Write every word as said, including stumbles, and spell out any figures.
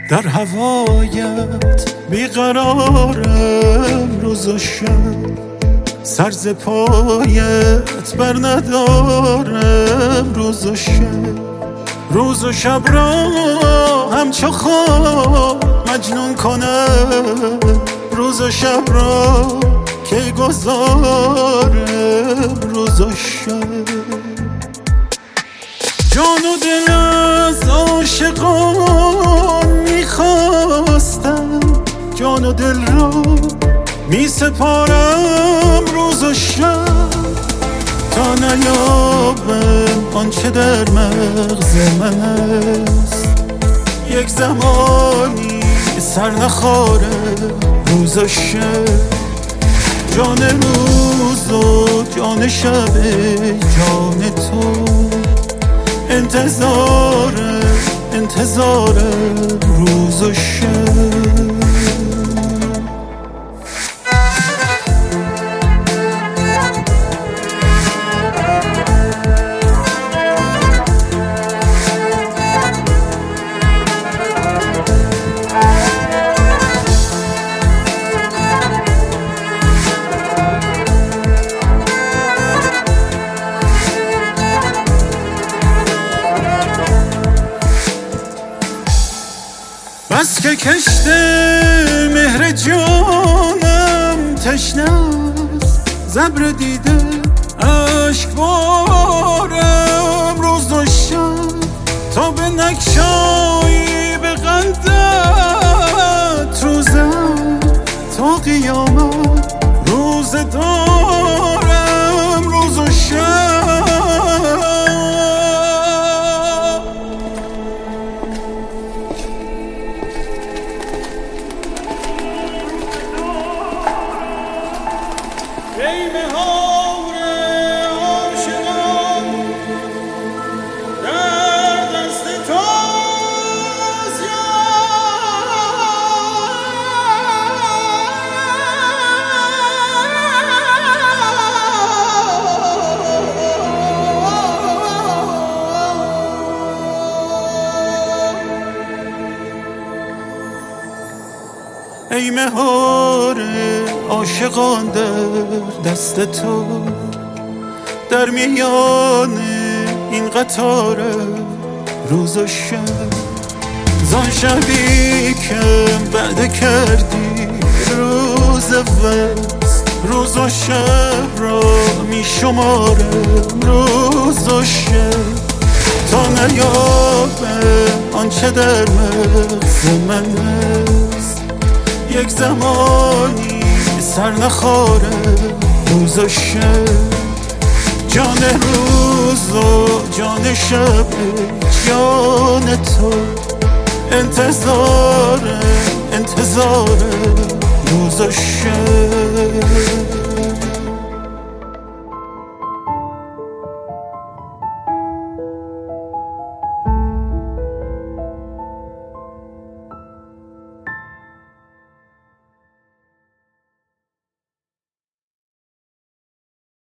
در هوایت بیقرارم روز و شب، سر ز پایت بر ندارم روز و شب. روز و شب را همچو خواب مجنون کنم، روز و شب را کی گذارم روز و شب. جان و دل از عاشقان میخواستم، جان و دل را می سپارم روز و شب، تا نیابم آنچه در مغز من است. یک زمانی سر نخارم روز و شب، جان روز و جان شب جان تو. انتظارم انتظارم روز و شب. بس که کشت مهر جانم تشنه است، زبر دیده اشک بارم روز و شب، تا به نگشایی به قندت روزم، تا قیامت روز دارم روز و شب. ای مهار عاشقان در دست توست ای مهار عاشقان در دست تو، در میان این قطار روز و شب. زان شبی که بعد کردی روز وصل، روز و شب را می شمارم روز و شب، تا نیابم آنچه در مغز من است. یک زمانی سر نخارم روز و شب، جان روز و جان شب جان تو. انتظارم انتظارم روز و شب.